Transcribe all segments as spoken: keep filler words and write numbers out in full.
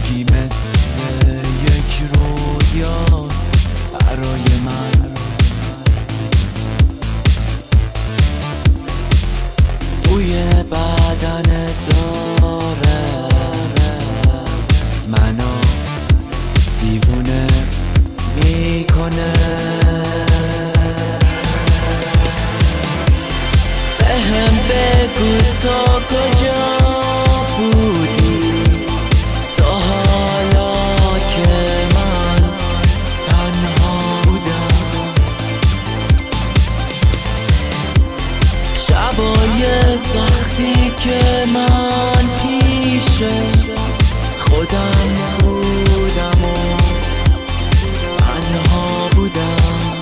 زندگی مثل یک رویاست برای من. بوی بدن داره منو دیوونه میکنه. بهم بگو تا کجا بودی تا حالا که من تنها بودم. شبای سختی که من پیش خودم بودم و تنها بودم.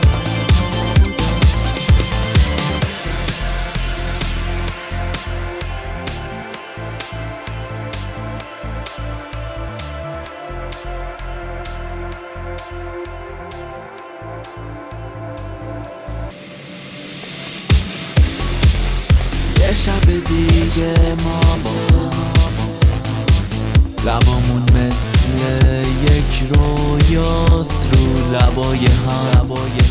یه شب دیگه ما با هم لبامون مثل یک رویاست رو لبای هم.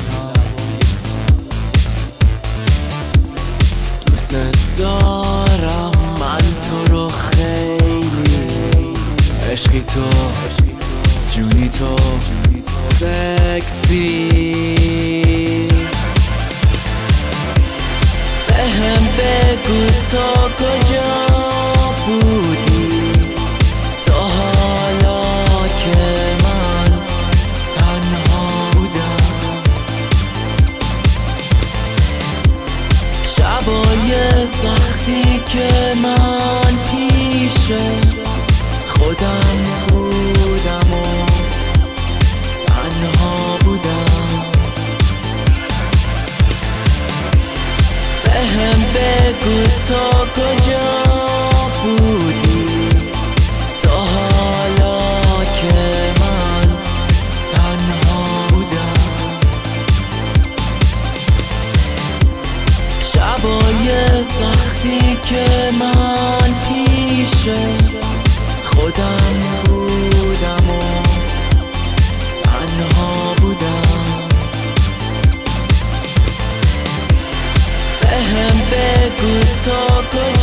دوست دارم من تو رو خیلی، عشقی تو جونی تو سکسی. بهم بگو تا کجا بودی تا حالا که من تنها بودم. شبای سختی که من پیش خودم بودم و تنها بودم. بهم بگو تا کجا بودی تا حالا که من تنها بودم. شبای سختی که من پیش خودم بودم و تنها بودم. بهم بگو تا کجا